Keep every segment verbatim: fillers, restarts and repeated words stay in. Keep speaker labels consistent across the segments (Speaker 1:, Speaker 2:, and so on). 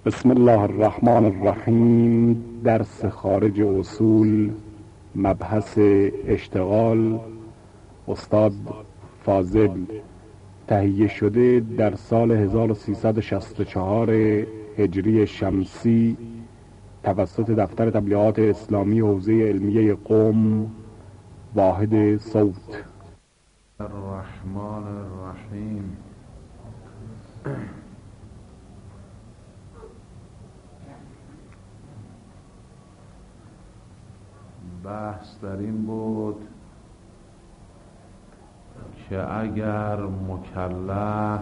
Speaker 1: بسم الله الرحمن الرحیم. درس خارج اصول، مبحث اشتغال، استاد فاضل. تهیه شده در سال هزار و سیصد و شصت و چهار هجری شمسی توسط دفتر تبلیغات اسلامی حوزه علمیه قم، واحد صوت.
Speaker 2: الرحمن الرحیم. بحث در این بود که اگر مکلف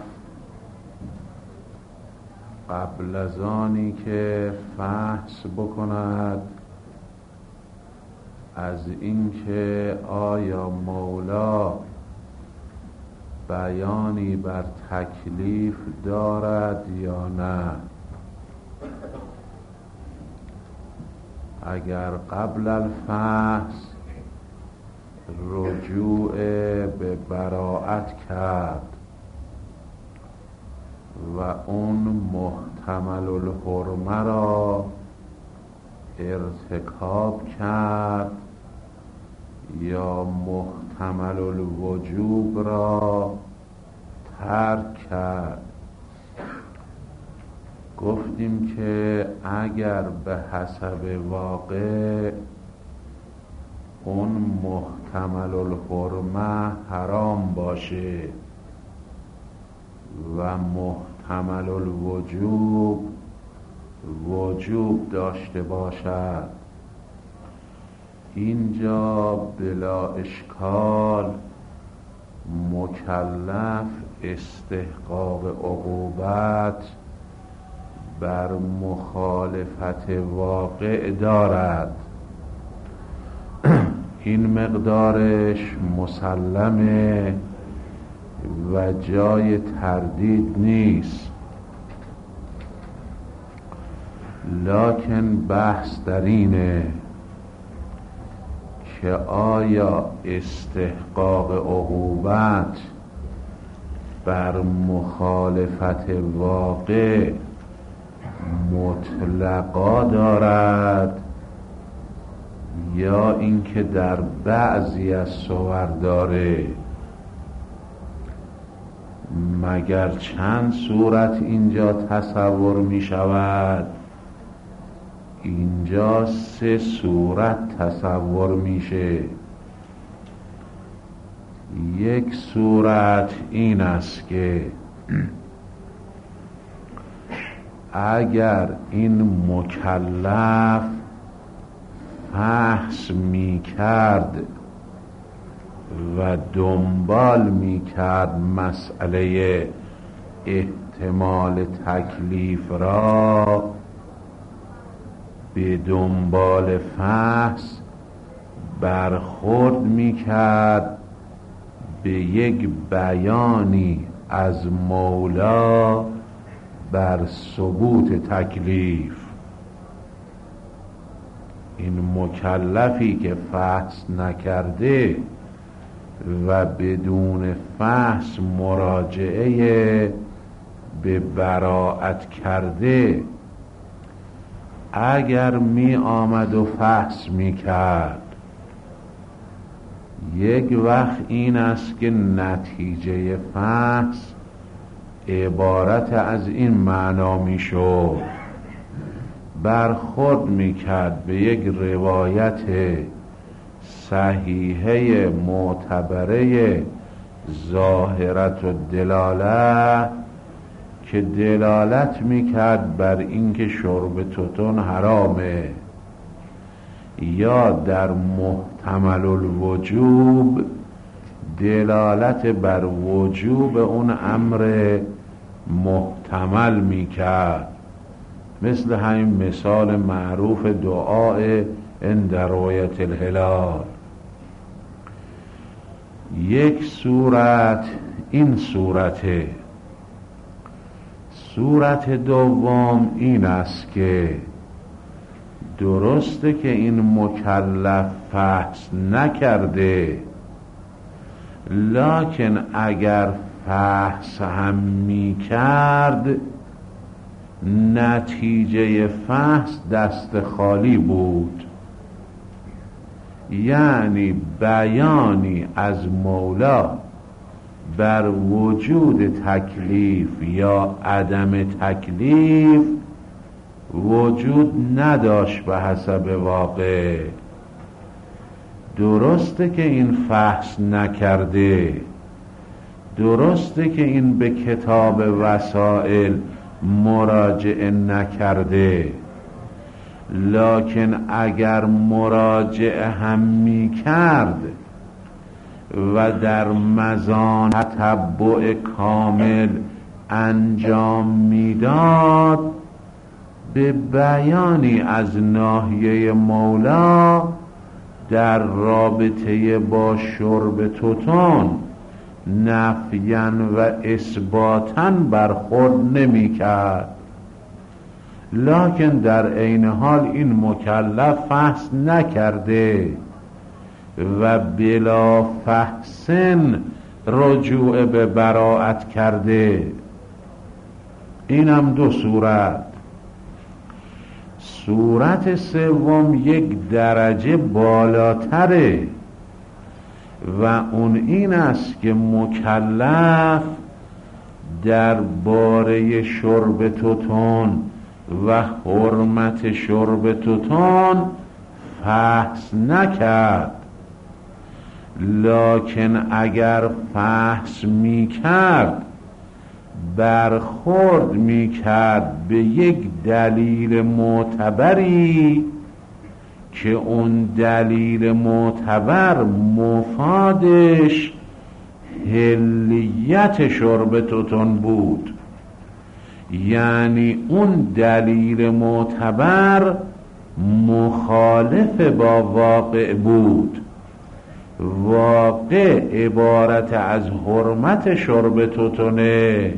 Speaker 2: قبل از آنی که فحص بکند از اینکه آیا مولا بیانی بر تکلیف دارد یا نه، اگر قبل الفحص رجوع به براءت کرد و اون محتمل الحرمه را ارتکاب کرد یا محتمل الوجوب را ترک کرد، گفتیم که اگر به حسب واقع اون محتمل الحرمه حرام باشه و محتمل الوجوب وجوب داشته باشد، اینجا بلا اشکال مکلف استحقاق عقوبت بر مخالفت واقع دارد. این مقدارش مسلمه و جای تردید نیست، لکن بحث در اینه که آیا استحقاق عقوبت بر مخالفت واقع مطلقا دارد یا اینکه در بعضی از صور داره. مگر چند صورت اینجا تصور می شود؟ اینجا سه صورت تصور میشه. یک صورت این است که اگر این مکلف فحص می کرد و دنبال می کرد مسئله احتمال تکلیف را، به دنبال فحص برخورد می کرد به یک بیانی از مولا بر ثبوت تکلیف، این مکلفی که فحص نکرده و بدون فحص مراجعه به براءت کرده، اگر می آمد و فحص می کرد، یک وقت این است که نتیجه فحص عبارت از این معنا می شد: برخورد می کرد به یک روایت صحیحه معتبره ظاهرت و دلاله که دلالت میکرد بر اینکه شرب توتون حرامه، یا در محتمل الوجوب دلالت بر وجوب اون امر محتمل میکرد، مثل همین مثال معروف دعای عند رؤیت الهلال. یک صورت این صورته. صورت دوم این است که درسته که این مکلف فحص نکرده، لکن اگر فحص هم می کرد نتیجه فحص دست خالی بود، یعنی بیانی از مولا بر وجود تکلیف یا عدم تکلیف وجود نداشت به حسب واقع. درسته که این فحص نکرده، درسته که این به کتاب وسائل مراجعه نکرده، لکن اگر مراجعه هم می کرد و در مزان تتبع کامل انجام میداد، به بیانی از ناحیه مولا در رابطه با شرب توتون نفیاً و اثباتاً برخورد نمی کرد. لکن در عین حال این مکلف فحص نکرده و بلا فحصن رجوع به براءت کرده. اینم دو صورت. صورت سوم یک درجه بالاتره و اون این است که مکلف در باره شرب توتون و حرمت شرب توتون فحص نکرد، لکن اگر فحص می کرد برخورد می کرد به یک دلیل معتبری که اون دلیل معتبر مفادش حلیت شرب توتون بود، یعنی اون دلیل معتبر مخالف با واقع بود. واقع عبارت از حرمت شرب توتونه،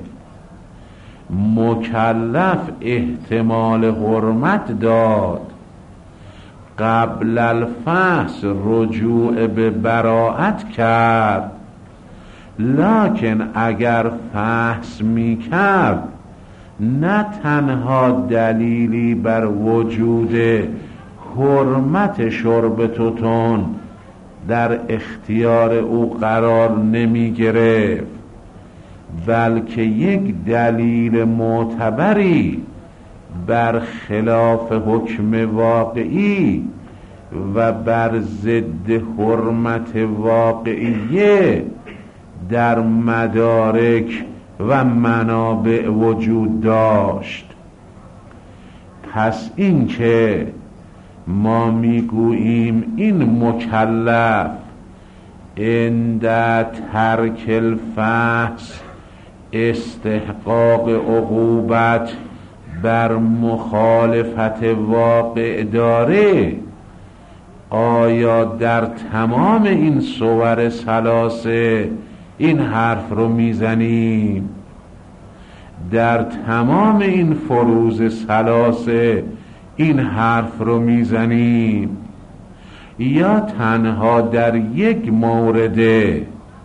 Speaker 2: مکلف احتمال حرمت داد، قبل الفحص رجوع به براءت کرد، لکن اگر فحص می کرد نه تنها دلیلی بر وجود حرمت شرب توتون در اختیار او قرار نمی گرفت، بلکه یک دلیل معتبری بر خلاف حکم واقعی و بر ضد حرمت واقعیه در مدارک و منابع وجود داشت. پس این که ما میگوییم این مکلف عند ترک الفحص استحقاق عقوبت بر مخالفت واقع داره، آیا در تمام این صور ثلاثه این حرف رو میزنیم؟ در تمام این فروض ثلاثه این حرف رو میزنیم؟ یا تنها در یک مورد،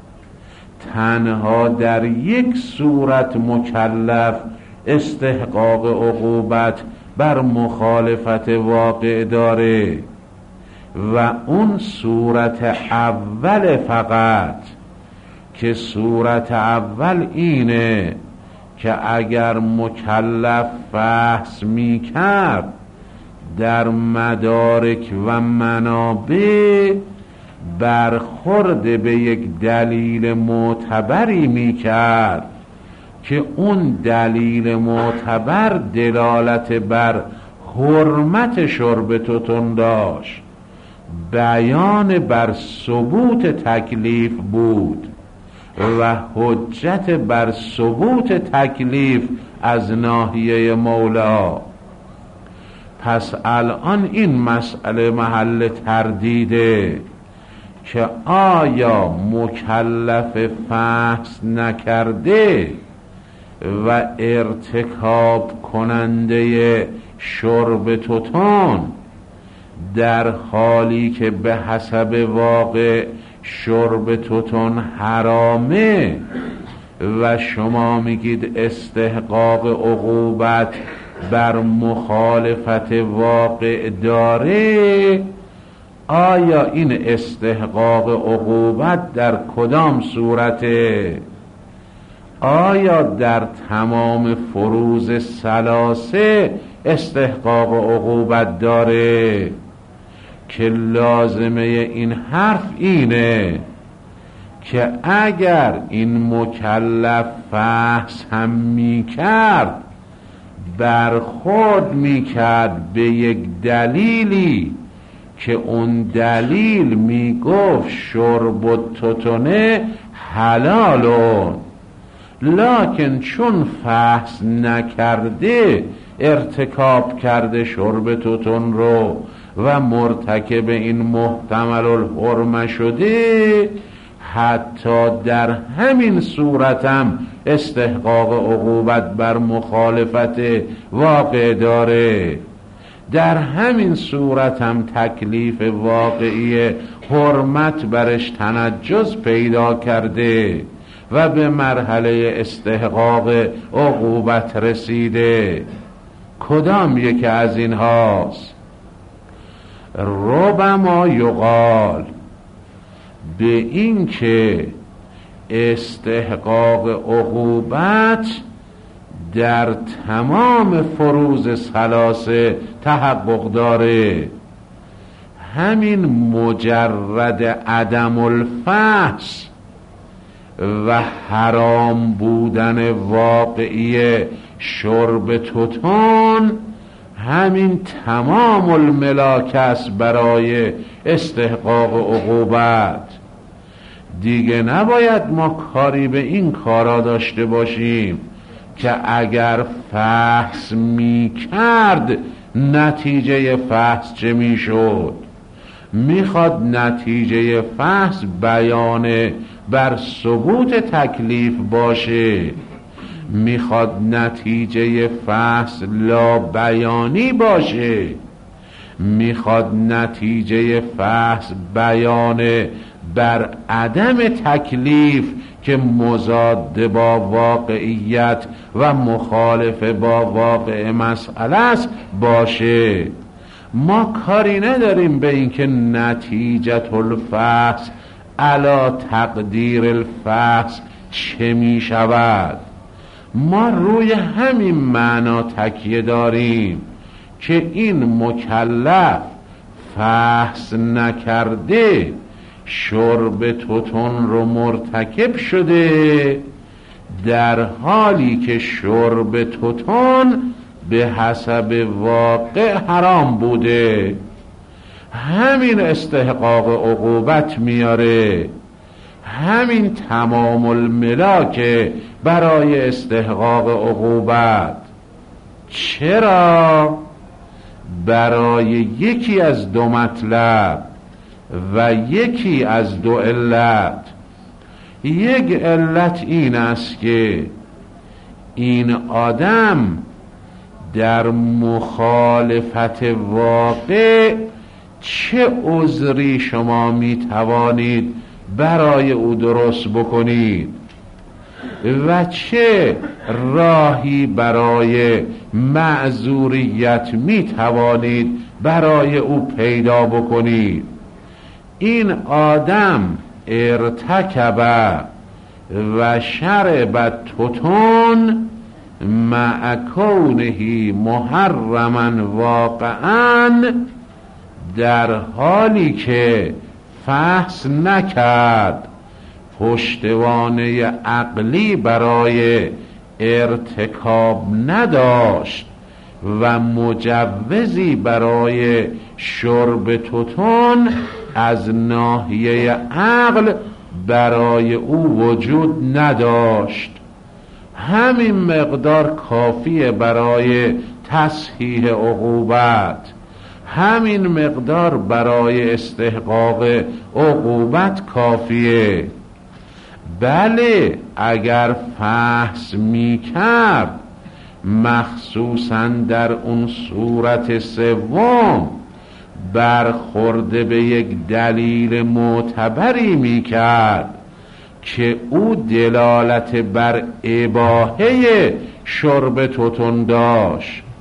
Speaker 2: تنها در یک صورت مکلف استحقاق عقوبت بر مخالفت واقع داره و اون صورت اول فقط، که صورت اول اینه که اگر مکلف فحص می کرد در مدارک و منابع برخورد به یک دلیل معتبری می کرد که اون دلیل معتبر دلالت بر حرمت شرب توتون داشت، بیان بر ثبوت تکلیف بود و حجت بر ثبوت تکلیف از ناحیه مولا. پس الان این مسئله محل تردیده که آیا مکلف فحص نکرده و ارتکاب کننده شرب توتون در حالی که به حسب واقع شرب توتون حرامه و شما میگید استحقاق عقوبت بر مخالفت واقع داره، آیا این استحقاق عقوبت در کدام صورته؟ آیا در تمام فروض ثلاثه استحقاق عقوبت داره؟ که لازمه این حرف اینه که اگر این مکلف فحص هم می کرد، برخورد می کرد به یک دلیلی که اون دلیل می گفت شرب و توتونه حلالون، لکن چون فحص نکرده ارتکاب کرده شرب توتون رو و مرتکب این محتمل الحرمه شده، حتی در همین صورتم استحقاق عقوبت بر مخالفت واقع داره. در همین صورتم تکلیف واقعی حرمت برش تنجس پیدا کرده و به مرحله استحقاق عقوبت رسیده. کدام یکی از این هاست؟ ربما یقال، به این که استحقاق عقوبت در تمام فروض ثلاثه تحقق داره، همین مجرد عدم الفحص و حرام بودن واقعی شرب توتون همین تمام الملاک است برای استحقاق عقوبت. دیگه نباید ما کاری به این کارا داشته باشیم که اگر فحص می کرد نتیجه فحص چه می شد. میخواد نتیجه فحص بیان بر ثبوت تکلیف باشه، میخواد نتیجه فحص لا بیانی باشه، میخواد نتیجه فحص بیان بر عدم تکلیف که مضاد با واقعیت و مخالف با واقع مسئله است باشه. ما کاری نداریم به اینکه نتیجه الفحص علی تقدیر الفحص چه می شود. ما روی همین معنا تکیه داریم که این مکلف فحص نکرده شرب توتون رو مرتکب شده، در حالی که شرب توتون به حسب واقع حرام بوده. همین استحقاق عقوبت میاره، همین تمام الملاک برای استحقاق عقوبت. چرا؟ برای یکی از دو مطلب و یکی از دو علت. یک علت این است که این آدم در مخالفت واقع چه عذری شما می توانید برای او درست بکنید و چه راهی برای معذوریت می توانید برای او پیدا بکنید. این آدم ارتکب و شرب توتون مع کونه محرما واقعا، در حالی که فحص نکرد، پشتوانه عقلی برای ارتکاب نداشت و مجوزی برای شرب توتون از ناحیه عقل برای او وجود نداشت. همین مقدار کافیه برای تصحیح عقوبت، همین مقدار برای استحقاق عقوبت کافیه. بله اگر فحص می کرد، مخصوصا در اون صورت سوم برخورده به یک دلیل معتبری می کرد که او دلالت بر اباحه شرب توتون داشت،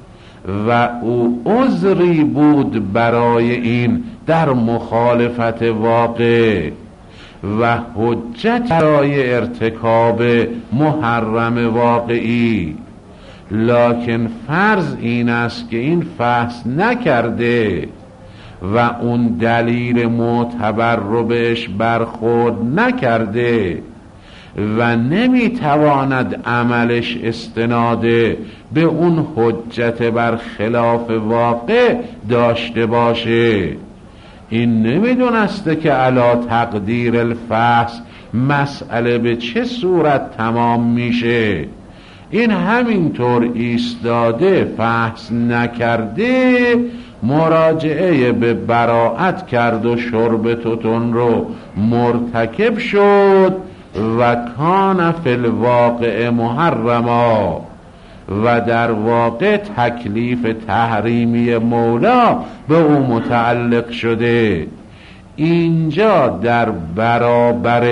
Speaker 2: و او عذری بود برای این در مخالفت واقع و حجت برای ارتکاب محرم واقعی. لکن فرض این است که این فحص نکرده و اون دلیل معتبر رو بهش برخورد نکرده و نمیتواند عملش استناد به اون حجت بر خلاف واقع داشته باشه. این نمیدونسته که علا تقدیر الفحص مسئله به چه صورت تمام میشه. این همینطور ایستاده فحص نکرده، مراجعه به براءت کرد و شرب توتون رو مرتکب شد و کان فی الواقع محرما و در واقع تکلیف تحریمی مولا به او متعلق شده. اینجا در برابر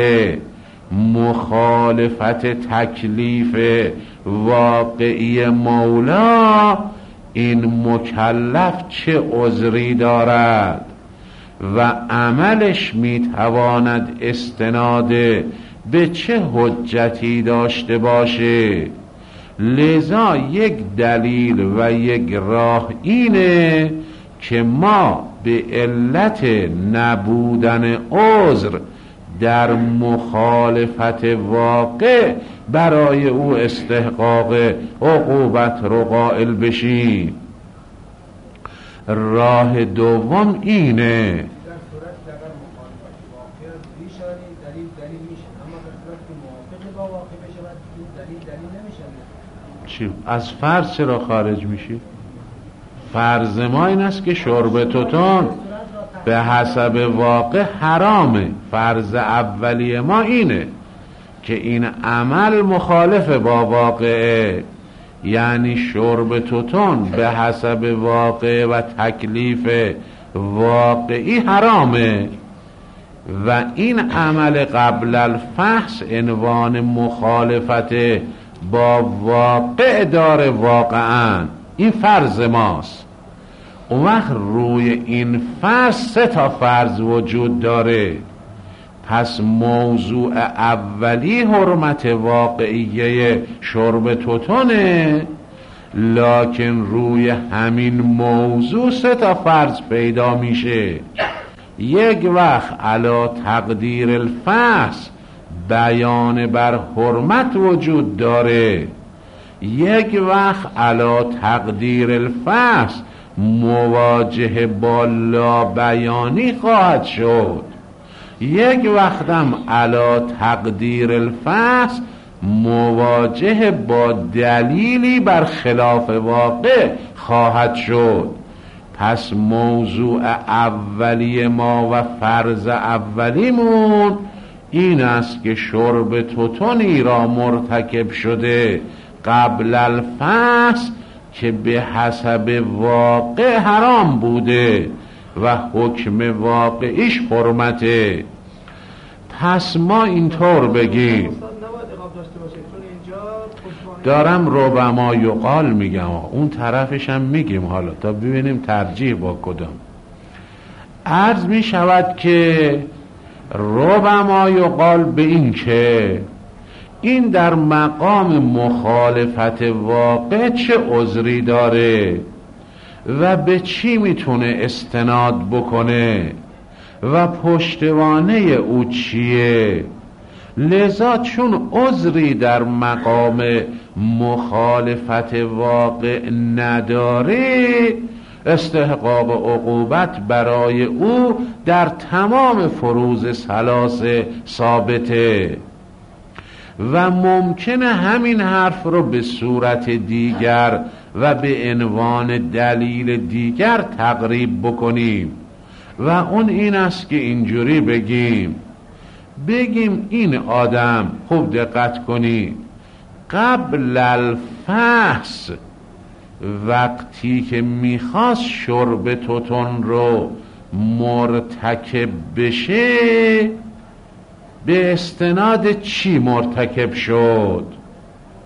Speaker 2: مخالفت تکلیف واقعی مولا این مکلف چه عذری دارد و عملش میتواند استناد به چه حجتی داشته باشه. لذا یک دلیل و یک راه اینه که ما به علت نبودن عذر در مخالفت واقع برای او استحقاق عقوبت رو قائل بشیم. راه دوم اینه،
Speaker 3: در صورت که اگر مخالفت واقع بیشاری دلیل دلیل میشه، اما در صورت که موافق با واقع بشه و این دلیل دلیل نمیشه.
Speaker 2: چی؟ از فرض چرا خارج میشی؟ فرض ما این است که شرب توتون به حسب واقع حرامه. فرض اولیه ما اینه که این عمل مخالف با واقعه، یعنی شرب توتون به حسب واقع و تکلیف واقعی حرامه و این عمل قبل الفحص عنوان مخالفت با واقع داره واقعا. این فرض ماست. اون وقت روی این فرض سه تا فرض وجود داره. پس موضوع اولی حرمت واقعیه شرب توتونه، لکن روی همین موضوع سه تا فرض پیدا میشه. یک وقت علا تقدیر الفحص بیان بر حرمت وجود داره، یک وقت علا تقدیر الفحص مواجه با لا بیانی خواهد شد، یک وقتم علا تقدیر الفحص مواجه با دلیلی بر خلاف واقع خواهد شد. پس موضوع اولی ما و فرض اولیمون این است که شرب توتونی را مرتکب شده قبل الفحص که به حسب واقع حرام بوده و حکم واقعیش حرمته. پس ما اینطور بگیم، دارم ربما یقال میگم، اون طرفش هم میگیم حالا تا ببینیم ترجیح با کدام. عرض میشود که ربما یقال به این که این در مقام مخالفت واقع چه عذری داره و به چی میتونه استناد بکنه و پشتوانه او چیه. لذا چون عذری در مقام مخالفت واقع نداره، استحقاق عقوبت برای او در تمام فروض ثلاثه ثابته و ممکنه همین حرف رو به صورت دیگر و به عنوان دلیل دیگر تقریب بکنیم و اون این است که اینجوری بگیم بگیم این آدم، خوب دقت کنید، قبل الفحص وقتی که میخواست شرب توتون رو مرتکب بشه به استناد چی مرتکب شد؟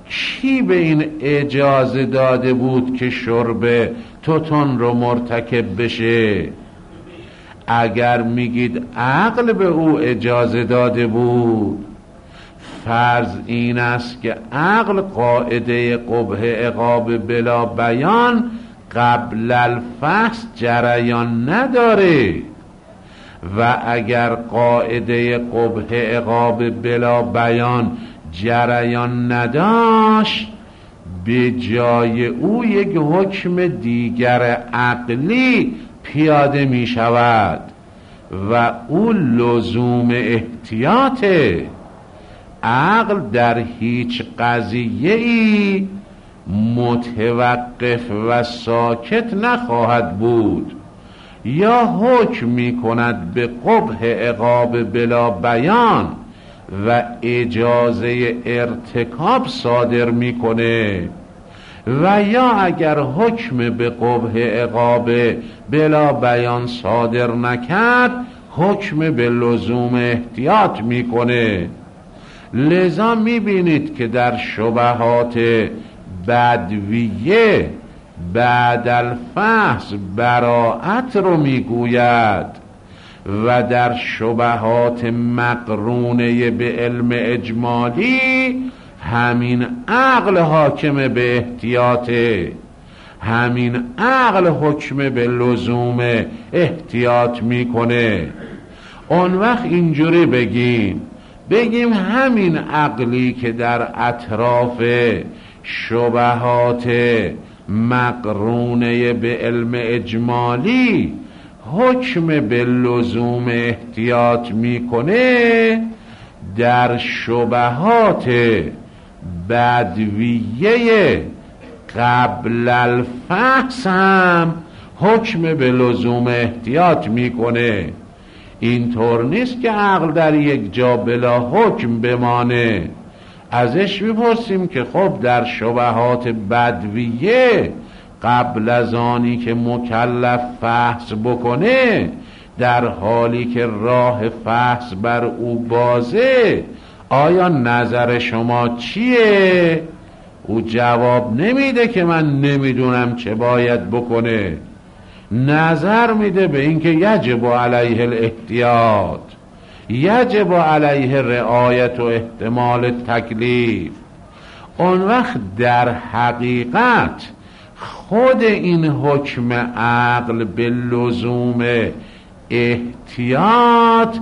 Speaker 2: کی به این اجازه داده بود که شرب توتون رو مرتکب بشه؟ اگر میگید عقل به او اجازه داده بود، فرض این است که عقل قاعده قبح عقاب بلا بیان قبل الفحص جریان نداره، و اگر قاعده قبح عقاب بلا بیان جریان نداشت، به جای او یک حکم دیگر عقلی پیاده می شود و او لزوم احتیاطه. عقل در هیچ قضیه‌ای متوقف و ساکت نخواهد بود، یا حکم می کند به قبح عقاب بلا بیان و اجازه ارتکاب صادر می کنه، و یا اگر حکم به قبح عقاب بلا بیان صادر نکرد، حکم به لزوم احتیاط می کنه. لذا می بینید که در شبهات بدویه بعد الفحص براءت رو می گوید، و در شبهات مقرونه به علم اجمالی همین عقل حاکم به احتیاطه، همین عقل حکم به لزوم احتیاط میکنه. اون وقت اینجوری بگیم بگیم همین عقلی که در اطراف شبهات مقرونه به علم اجمالی حکم به لزوم احتیاط میکنه، در شبهات بدویه قبل الفحص هم حکم به لزوم احتیاط میکنه. اینطور نیست که عقل در یک جا بلا حکم بمانه. ازش میپرسیم که خب در شبهات بدویه قبل از آنی که مکلف فحص بکنه، در حالی که راه فحص بر او بازه، آیا نظر شما چیه؟ او جواب نمیده که من نمیدونم چه باید بکنه، نظر میده به اینکه یجب علیه الاحتیاط، یجب علیه رعایت و احتمال تکلیف. اون وقت در حقیقت خود این حکم عقل به لزوم احتیاط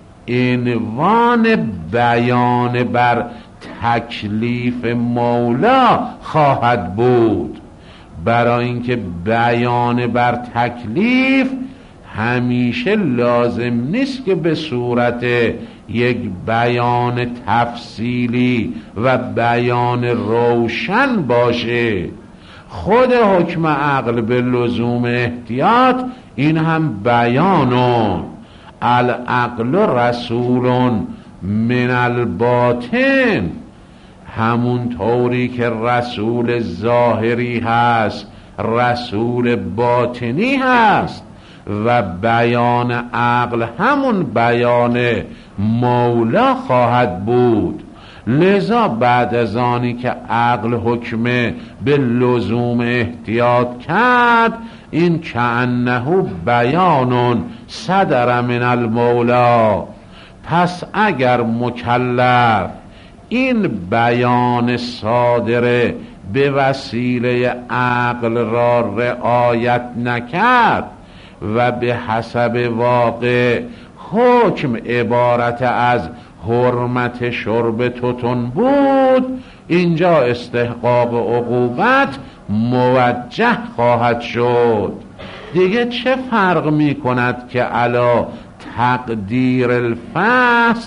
Speaker 2: عنوان بیان بر تکلیف مولا خواهد بود، برای اینکه بیان بر تکلیف همیشه لازم نیست که به صورت یک بیان تفصیلی و بیان روشن باشه. خود حکم عقل به لزوم احتیاط این هم بیانون، العقل رسول من الباطن، همون طوری که رسول ظاهری هست رسول باطنی هست، و بیان عقل همون بیان مولا خواهد بود. لذا بعد از آنی که عقل حکم به لزوم احتیاط کرد، این کأنه بیانون صدر من المولا، پس اگر مکلف این بیان صادره به وسیله عقل را رعایت نکرد و به حسب واقع حکم عبارت از حرمت شرب توتون بود، اینجا استحقاق عقوبت موجه خواهد شد. دیگه چه فرق می کند که علا تقدیر الفحص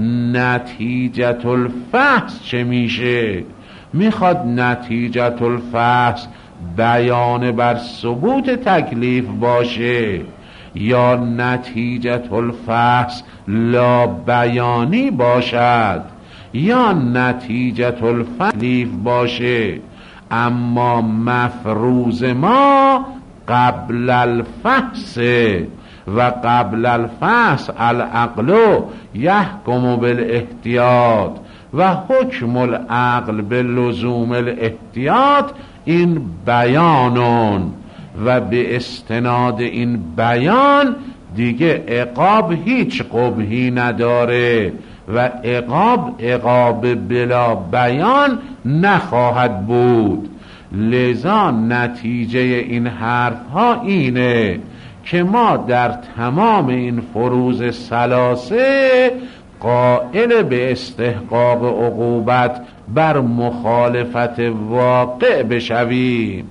Speaker 2: نتیجت الفحص چه میشه؟ میخواد نتیجت الفحص بیان بر ثبوت تکلیف باشه، یا نتیجت الفحص لا بیانی باشد، یا نتیجت الفحص باشه. اما مفروض ما قبل الفحص، و قبل الفحص العقل یحکم بالاحتیاط، و حکم العقل به لزوم الاحتیاط این بیانون، و به استناد این بیان دیگه عقاب هیچ قبحی نداره و عقاب عقاب بلا بیان نخواهد بود. لذا نتیجه این حرف ها اینه که ما در تمام این فروض ثلاثه قائل به استحقاق عقوبت بر مخالفت واقع بشویم.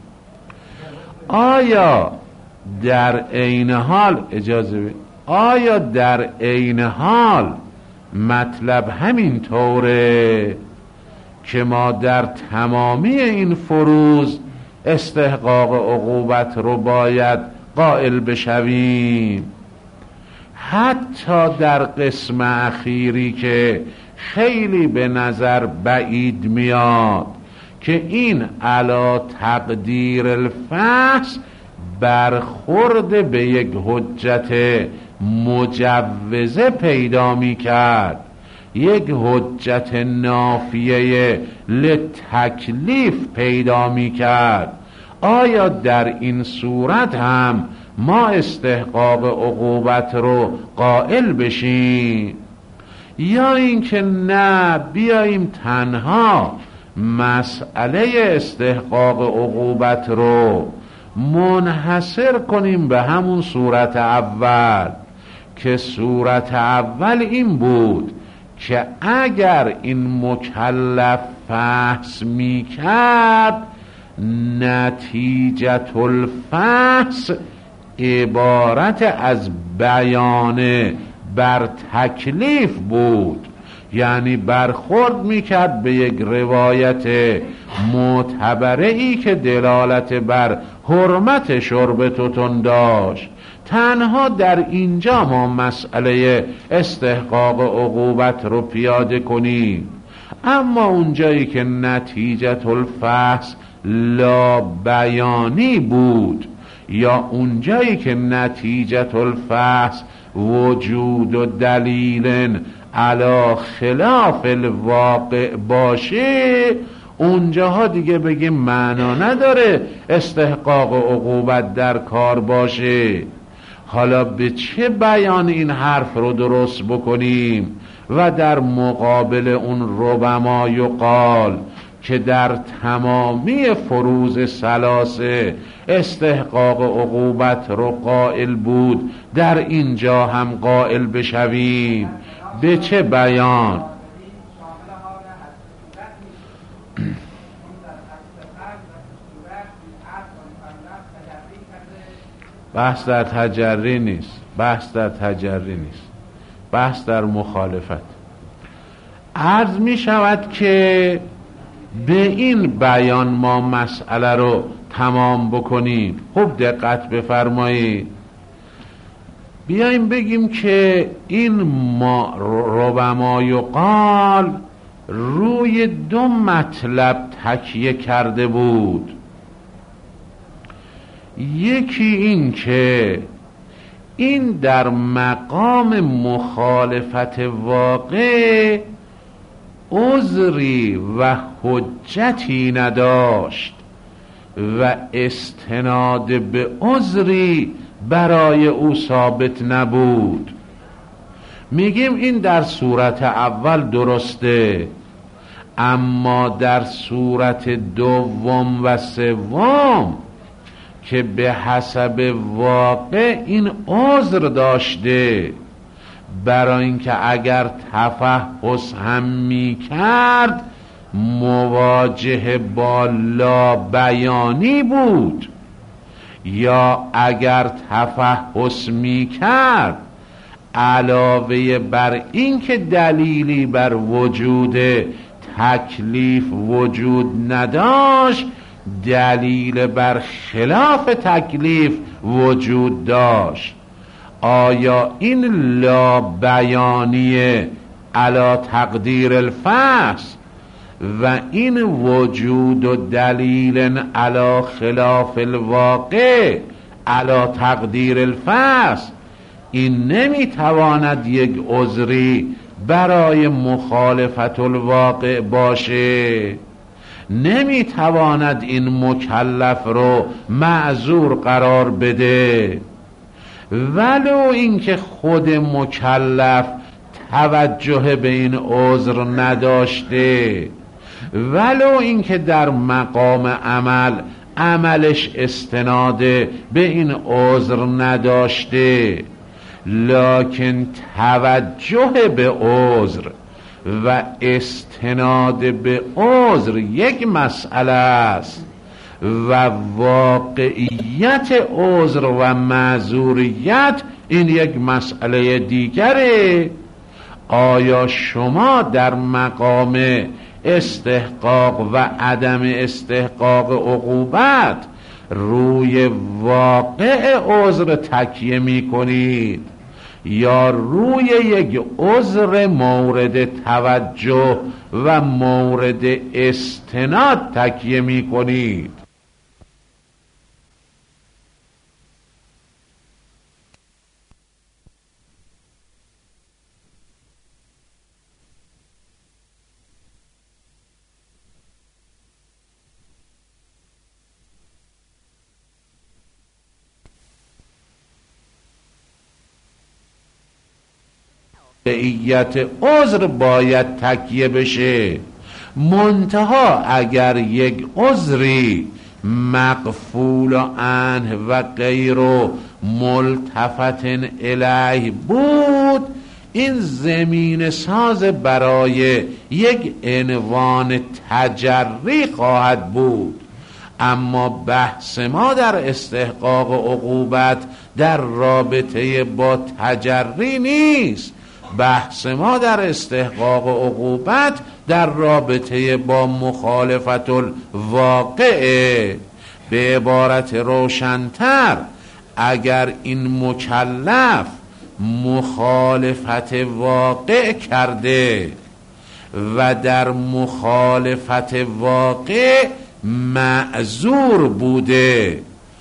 Speaker 2: آیا در عین حال اجازه بید. آیا در عین حال مطلب همین طوره که ما در تمامی این فروض استحقاق عقوبت رو باید قائل بشویم؟ حتی در قسم اخیری که خیلی به نظر بعید میاد که این علا تقدیر الفحص برخورد به یک حجت مجوزه پیدا می کرد، یک حجت نافیه لتکلیف پیدا می کرد. آیا در این صورت هم ما استحقاق عقوبت رو قائل بشیم، یا اینکه نه بیاییم تنها مسئله استحقاق عقوبت رو منحصر کنیم به همون صورت اول که صورت اول این بود که اگر این مکلف فحص می کرد نتیجت الفحص عبارت از بیان بر تکلیف بود، یعنی برخورد میکرد به یک روایت معتبره ای که دلالت بر حرمت شرب توتون داشت. تنها در اینجا ما مسئله استحقاق عقوبت رو پیاده کنیم، اما اونجایی که نتیجت الفحص لا بیانی بود یا اونجایی که نتیجت الفحص وجود و دلیل علا خلاف الواقع باشه، اونجاها دیگه بگیم معنا نداره استحقاق عقوبت در کار باشه. حالا به چه بیان این حرف رو درست بکنیم و در مقابل اون ربما یقال که در تمامی فروض ثلاثه استحقاق عقوبت رو قائل بود در اینجا هم قائل بشویم؟ به چه بیان؟ بحث در تجری نیست، بحث در تجری نیست، بحث در مخالفت. عرض می شود که به این بیان ما مسئله رو تمام بکنیم. خوب دقت بفرمایید، بیایم بگیم که این ما ربما یقال روی دو مطلب تکیه کرده بود. یکی این که این در مقام مخالفت واقع عذری و حجتی نداشت و استناد به عذری برای او ثابت نبود. میگیم این در صورت اول درسته، اما در صورت دوم و سوم که به حسب واقع این عذر داشته، برای اینکه اگر تفحص هم می کرد مواجه با لا بیانی بود، یا اگر تفحص می کرد علاوه بر این که دلیلی بر وجود تکلیف وجود نداشت، دلیل بر خلاف تکلیف وجود داشت. آیا این لا بیانیه علا تقدیر الفحص و این وجود و دلیل علا خلاف الواقع علا تقدیر الفحص این نمیتواند یک عذری برای مخالفت الواقع باشه، نمیتواند این مکلف رو معذور قرار بده. ولو اینکه خود مکلف توجه به این عذر نداشته، ولو اینکه در مقام عمل عملش استناد به این عذر نداشته، لکن توجه به عذر و استناد به عذر یک مسئله است و واقعیت عذر و معذوریت این یک مسئله دیگره. آیا شما در مقام استحقاق و عدم استحقاق عقوبت روی واقع عذر تکیه می کنید یا روی یک عذر مورد توجه و مورد استناد تکیه می کنید؟ واقعیت عذر باید تکیه بشه، منتها اگر یک عذری مغفول عنه و غیر ملتفت الیه بود، این زمین ساز برای یک عنوان تجری خواهد بود. اما بحث ما در استحقاق عقوبت در رابطه با تجری نیست. بحث ما در استحقاق عقوبت در رابطه با مخالفت الواقع. به عبارت روشن‌تر، اگر این مکلف مخالفت واقع کرده و در مخالفت واقع معذور بوده،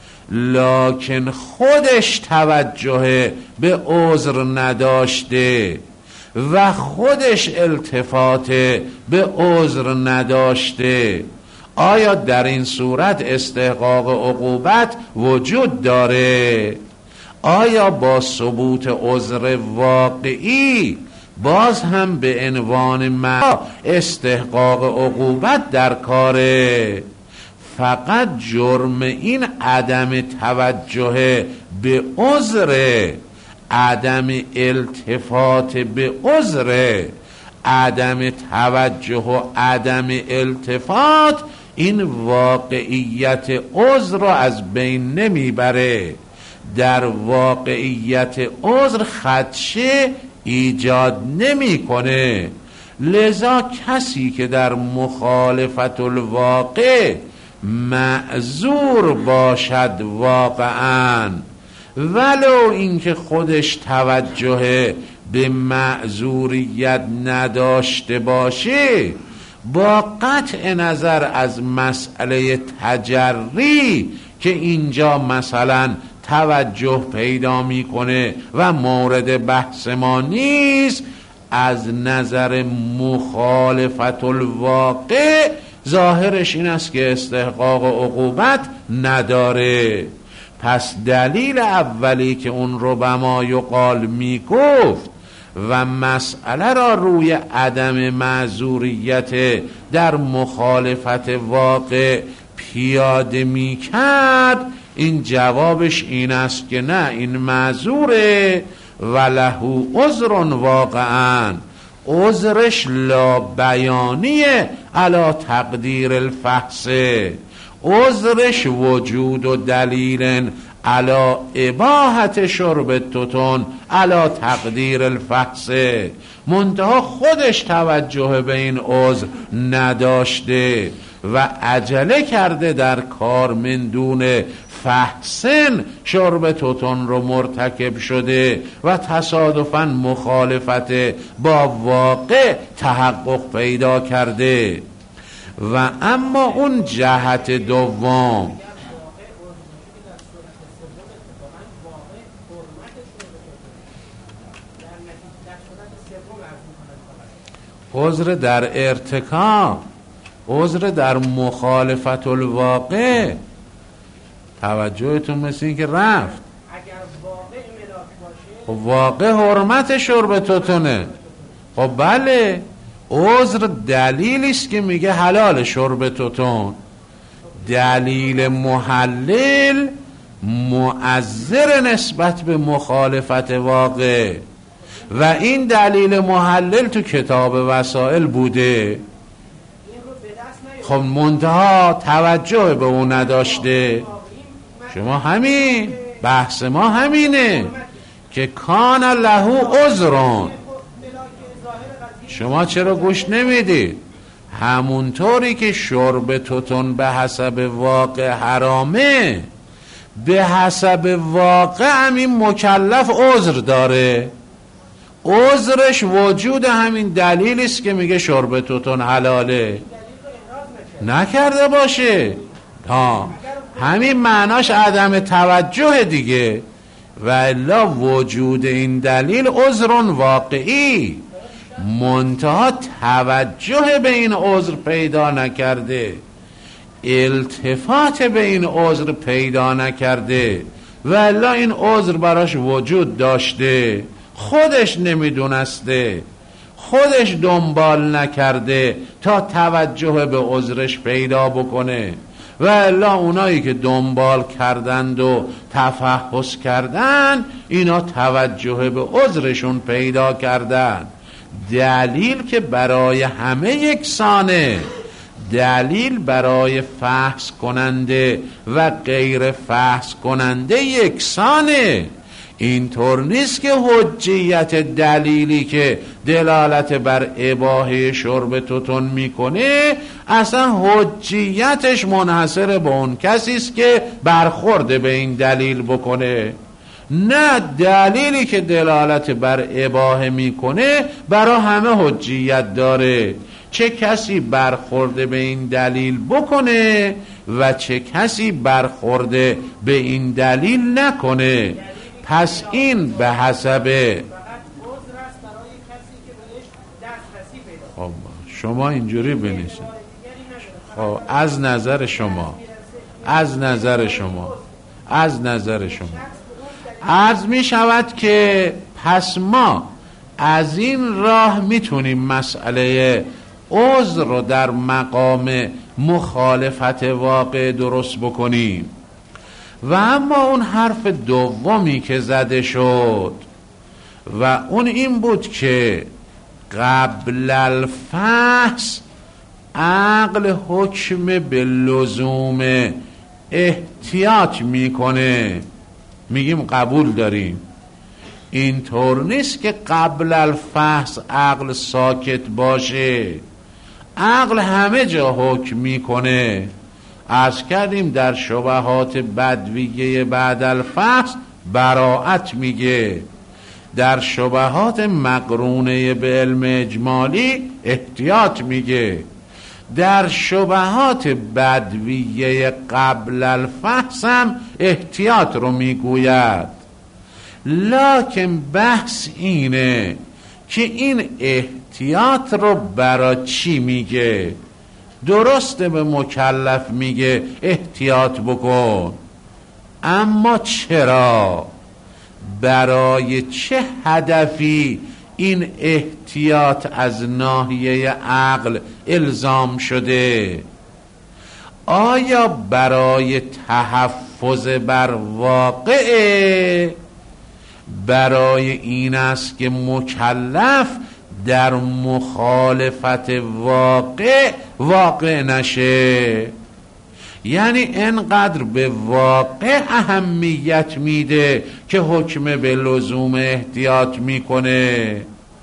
Speaker 2: لکن خودش توجه به عذر نداشته و خودش التفات به عذر نداشته، آیا در این صورت استحقاق عقوبت وجود داره؟ آیا با ثبوت عذر واقعی باز هم به عنوان ما استحقاق عقوبت در کاره؟ فقط جرم این عدم توجه به عذر، عدم التفات به عذر، عدم توجه و عدم التفات این واقعیت عذر را از بین نمیبره. در واقعیت عذر خدشه ایجاد نمیکنه. لذا کسی که در مخالفت الواقع معذور باشد واقعا، ولو اینکه خودش توجه به معذوریت نداشته باشه، با قطع نظر از مسئله تجری که اینجا مثلا توجه پیدا میکنه و مورد بحث ما نیست، از نظر مخالفت الواقع ظاهرش این است که استحقاق عقوبت نداره. پس دلیل اولی که اون ربما یقال میگفت و مسئله را روی عدم معذوریت در مخالفت واقع پیاده میکرد، این جوابش این است که نه، این معذوره و له عذر واقعا، عذرش لا بیانیه علی تقدیر الفحص، عذرش وجود و دلیل علی اباحت شرب توتون علی تقدیر الفحص، منتها خودش توجه به این عذر نداشته و عجله کرده در کار من دون فحسن شرب توتون رو مرتکب شده و تصادفاً مخالفت با واقع تحقق پیدا کرده. و اما اون جهت دوم، عذر در ارتکاب، عذر در مخالفت الواقع. توجهتون مثل این که رفت.
Speaker 3: اگر واقع ملاک باشه،
Speaker 2: خب واقع حرمت شرب توتونه. خب بله، عذر دلیلی است که میگه حلال شرب توتون. دلیل محلل مؤثر نسبت به مخالفت واقع و این دلیل محلل تو کتاب وسائل بوده. خب منتها توجه به اون نداشته. شما همین بحث ما همینه که کان له عذرون. شما چرا گوش نمیدید؟ همونطوری که شرب توتون به حسب واقع حرامه، به حسب واقع همین مکلف عذر داره. عذرش وجود همین دلیلی است که میگه شرب توتون حلاله. نکرده باشه ها، همین معناش عدم توجه دیگه. و الا وجود این دلیل عذر واقعی، منتها توجه به این عذر پیدا نکرده، التفات به این عذر پیدا نکرده. و الا این عذر براش وجود داشته، خودش نمیدونسته، خودش دنبال نکرده تا توجه به عذرش پیدا بکنه. و الا اونایی که دنبال کردند و تفحص کردن، اینا توجه به عذرشون پیدا کردن. دلیل که برای همه یکسانه، دلیل برای فحص کننده و غیر فحص کننده یکسانه. اینطور نیست که حجیت دلیلی که دلالت بر اباحه شرب توتون میکنه اصلا حجیتش منحصر به اون کسی است که برخورد به این دلیل بکنه. نه، دلیلی که دلالت بر اباحه میکنه برای همه حجیت داره، چه کسی برخورد به این دلیل بکنه و چه کسی برخورد به این دلیل نکنه. پس این به حسب خب شما اینجوری بنویسید. خب از نظر شما از نظر شما از نظر شما عرض می شود که پس ما از این راه میتونیم مسئله عذر رو در مقام مخالفت واقع درست بکنیم. و اما اون حرف دومی که زده شد و اون این بود که قبل الفحص عقل حکم به لزوم احتیاط میکنه. میگیم قبول داریم. اینطور نیست که قبل الفحص عقل ساکت باشه، عقل همه جا حکم میکنه. عرض کردیم در شبهات بدویه بعد الفحص براعت میگه، در شبهات مقرونه به علم اجمالی احتیاط میگه، در شبهات بدویه قبل الفحص هم احتیاط رو میگوید. لکن بحث اینه که این احتیاط رو برای چی میگه؟ درسته به مکلف میگه احتیاط بکن، اما چرا؟ برای چه هدفی این احتیاط از ناحیه عقل الزام شده؟ آیا برای تحفظ بر واقع؟ برای این است که مکلف در مخالفت واقع واقع نشه؟ یعنی انقدر به واقع اهمیت میده که حکم به لزوم احتیاط میکنه؟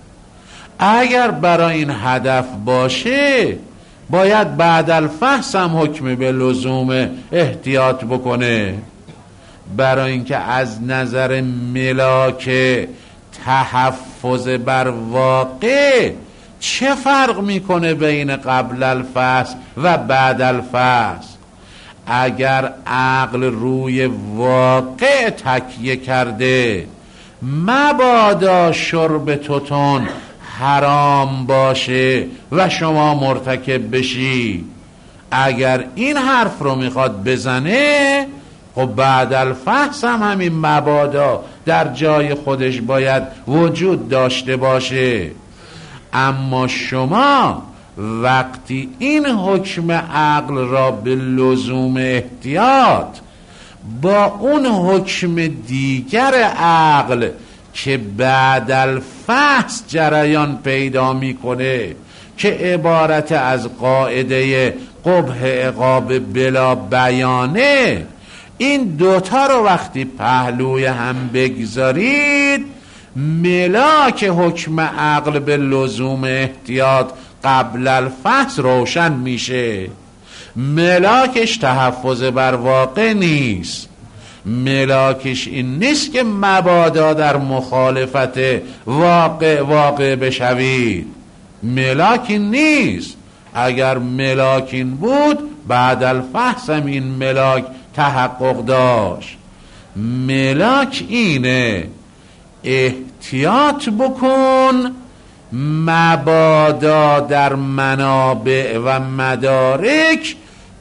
Speaker 2: اگر برای این هدف باشه باید بعد الفحص هم حکم به لزوم احتیاط بکنه. برای اینکه از نظر ملاک تحفظ بر واقع چه فرق میکنه بین قبل الفحص و بعد الفحص؟ اگر عقل روی واقع تکیه کرده، مبادا شرب توتون حرام باشه و شما مرتکب بشی. اگر این حرف رو میخواد بزنه، خب بعد الفحص هم همین مبادا در جای خودش باید وجود داشته باشه. اما شما وقتی این حکم عقل را به لزوم احتیاط با اون حکم دیگر عقل که بعد الفحص جریان پیدا میکنه که عبارت از قاعده قبح عقاب بلا بیانه، این دوتا رو وقتی پهلوی هم بگذارید، ملاک حکم عقل به لزوم احتیاط قبل الفحص روشن میشه. ملاکش تحفظ بر واقع نیست، ملاکش این نیست که مبادا در مخالفت واقع واقع بشوید. ملاک این نیست. اگر ملاک این بود بعد الفحص هم این ملاک تحقق داشت. ملاک اینه احتیاط بکن مبادا در منابع و مدارک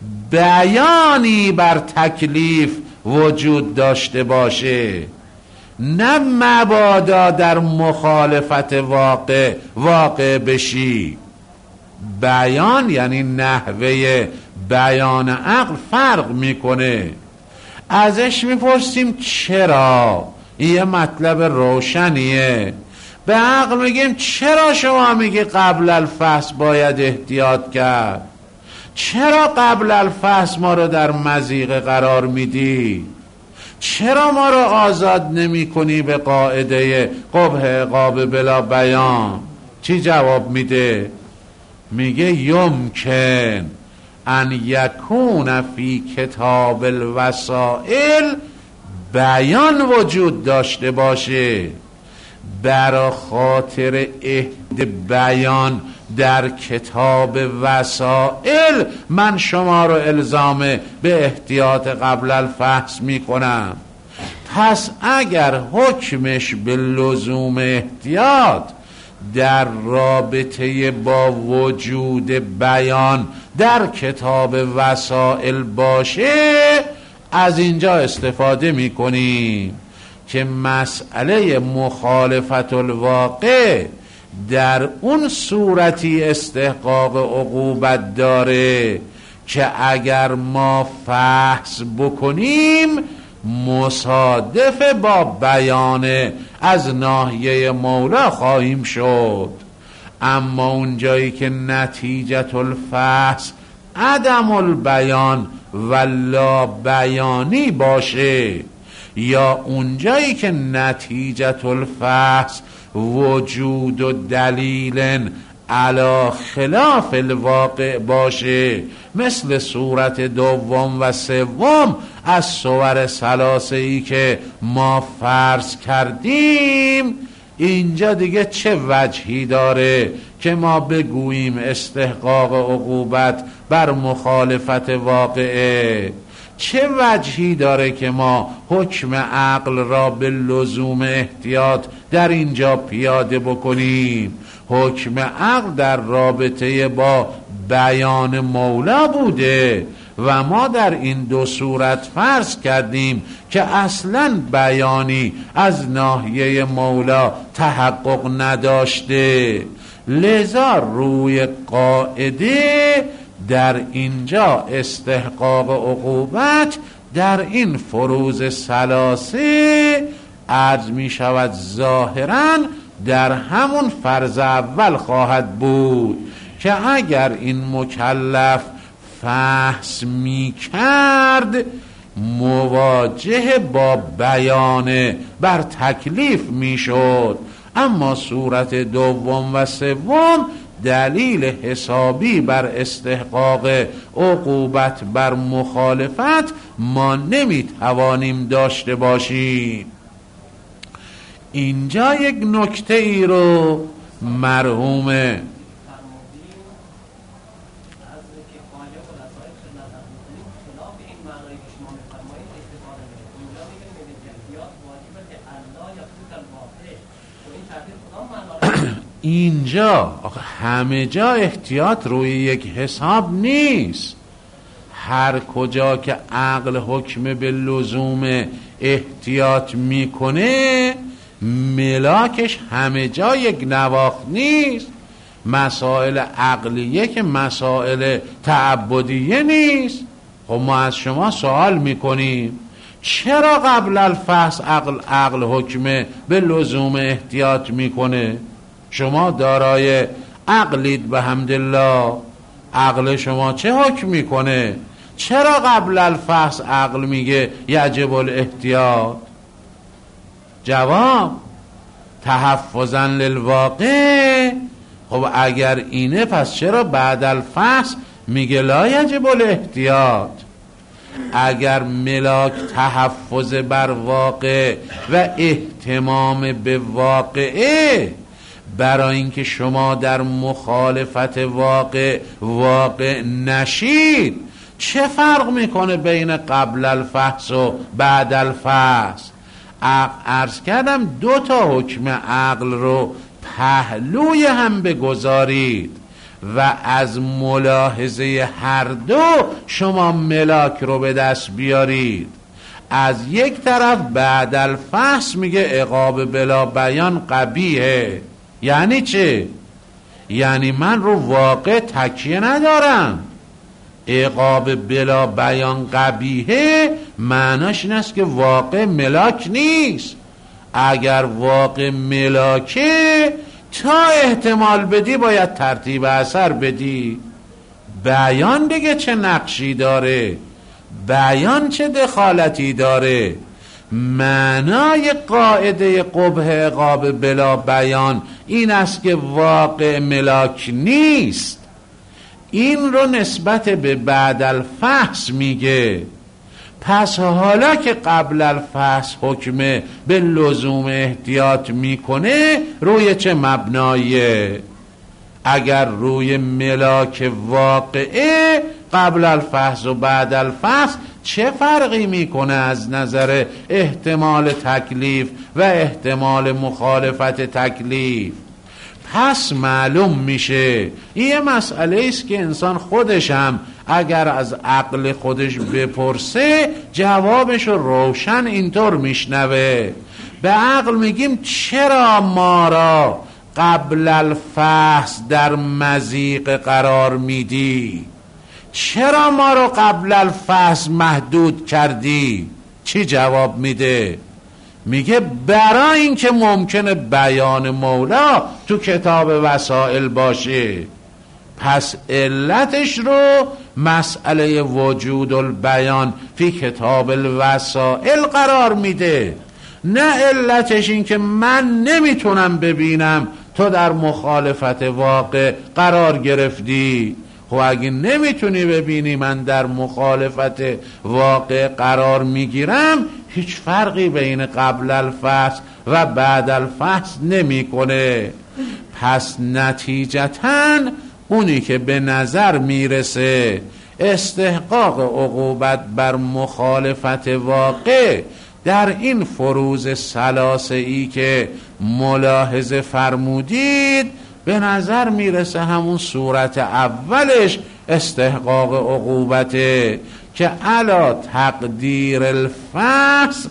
Speaker 2: بیانی بر تکلیف وجود داشته باشه، نه مبادا در مخالفت واقع واقع بشی. بیان یعنی نحوه بیان عقل فرق میکنه. ازش میپرسیم چرا؟ یه مطلب روشنیه. به عقل میگیم چرا شما میگی قبل الفحص باید احتیاط کرد؟ چرا قبل الفحص ما رو در مضیقه قرار میدی؟ چرا ما رو آزاد نمی کنی به قاعده قبح عقاب بلا بیان؟ چی جواب میده؟ میگه یمکن ان یکون فی کتاب الوسائل بیان وجود داشته باشه. برا خاطر عهد بیان در کتاب وسائل من شما رو الزام به احتیاط قبل الفحص میکنم. پس اگر حکمش به لزوم احتیاط در رابطه با وجود بیان در کتاب وسائل باشه، از اینجا استفاده میکنیم که مسئله مخالفت الواقع در اون صورتی استحقاق عقوبت داره که اگر ما فحص بکنیم مصادف با بیان از ناحیه مولا خواهیم شد. اما اون جایی که نتیجت الفحص عدم البیان و لا بیانی باشه، یا اونجایی که نتیجت الفحص وجود و دلیل علی خلاف الواقع باشه، مثل صورت دوم و سوم از صور ثلاثه ای که ما فرض کردیم، اینجا دیگه چه وجهی داره که ما بگوییم استحقاق عقوبت بر مخالفت واقعه؟ چه وجهی داره که ما حکم عقل را به لزوم احتیاط در اینجا پیاده بکنیم؟ حکم عقل در رابطه با بیان مولا بوده و ما در این دو صورت فرض کردیم که اصلا بیانی از ناحیه مولا تحقق نداشته. لذا روی قاعده در اینجا استحقاق عقوبت در این فروض ثلاثه عرض می شود ظاهراً در همون فرض اول خواهد بود که اگر این مکلف فحص می کرد مواجه با بیان بر تکلیف می شد. اما صورت دوم و سوم دلیل حسابی بر استحقاق عقوبت بر مخالفت ما نمی توانیم داشته باشیم. اینجا یک نکته ای رو مرحوم اینجا همه جا احتیاط روی یک حساب نیست. هر کجا که عقل حکم به لزوم احتیاط میکنه ملاکش همه جا یک نواخت نیست. مسائل عقلیه که مسائل تعبدیه نیست. خب ما از شما سوال میکنیم چرا قبل الفحص عقل عقل حکم به لزوم احتیاط میکنه؟ شما دارای عقلید به حمدالله، عقل شما چه حکم میکنه؟ چرا قبل الفحص عقل میگه یجب الاحتیاط؟ جواب تحفظا للواقع. خب اگر اینه پس چرا بعد الفحص میگه لا یجب الاحتیاط؟ اگر ملاک تحفظ بر واقع و اهتمام به واقعه، برای اینکه شما در مخالفت واقع واقع نشید، چه فرق میکنه بین قبل الفحص و بعد الفحص؟ عرض کردم دو تا حکم عقل رو پهلوی هم بگذارید و از ملاحظه هر دو شما ملاک رو به دست بیارید. از یک طرف بعد الفحص میگه عقاب بلا بیان قبیحه. یعنی چه؟ یعنی من رو واقع تکیه ندارم. عقاب بلا بیان قبیحه معناش این است که واقع ملاک نیست. اگر واقع ملاکه تا احتمال بدی باید ترتیب اثر بدی. بیان دیگه چه نقشی داره؟ بیان چه دخالتی داره؟ معنای قاعده قبح عقاب بلا بیان این است که واقع ملاک نیست. این رو نسبت به بعد الفحص میگه. پس حالا که قبل الفحص حکم به لزوم احتیاط میکنه روی چه مبنایه؟ اگر روی ملاک واقعه قبل الفحص و بعد الفحص چه فرقی میکنه از نظر احتمال تکلیف و احتمال مخالفت تکلیف؟ پس معلوم میشه این مسئله است که انسان خودش هم اگر از عقل خودش بپرسه جوابش رو روشن اینطور میشنوه. به عقل میگیم چرا ما را قبل الفحص در مضیق قرار میدی؟ چرا ما رو قبل الفحص محدود کردی؟ چی جواب میده؟ میگه برای اینکه ممکنه بیان مولا تو کتاب وسائل باشه. پس علتش رو مسئله وجود البیان فی کتاب الوسائل قرار میده. نه علتش این که من نمیتونم ببینم تو در مخالفت واقع قرار گرفتی. خب اگه نمیتونی ببینی من در مخالفت واقع قرار میگیرم، هیچ فرقی بین قبل الفحص و بعد الفحص نمیکنه. پس نتیجتاً اونی که به نظر میرسه استحقاق عقوبت بر مخالفت واقع در این فروض ثلاثه‌ای که ملاحظه فرمودید به نظر میرسه همون صورت اولش استحقاق عقوبته که علا تقدیر الفحص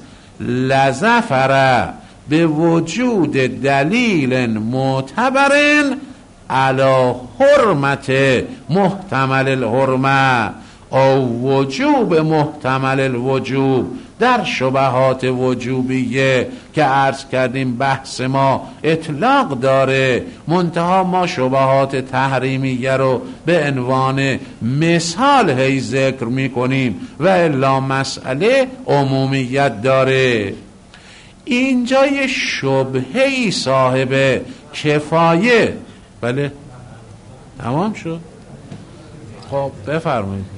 Speaker 2: لظفر به وجود دلیل معتبر علا حرمت محتمل الحرمه او وجوب محتمل الوجوب در شبهات وجوبیه که عرض کردیم بحث ما اطلاق داره، منتها ما شبهات تحریمیه رو به عنوان مثال هی ذکر میکنیم و الا مسئله عمومیت داره. اینجا یه شبهه‌ای صاحب کفایه. بله تمام شد. خب بفرمایید.